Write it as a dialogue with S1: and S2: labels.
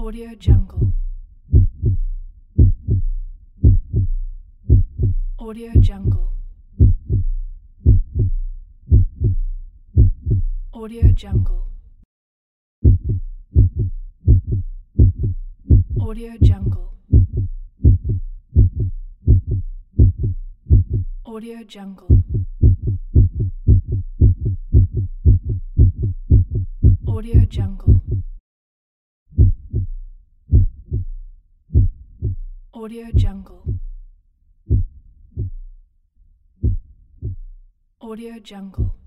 S1: Audio Jungle. Audio Jungle. Audio Jungle. Audio Jungle. Audio Jungle. Audio Jungle. Audio Jungle. Audio Jungle.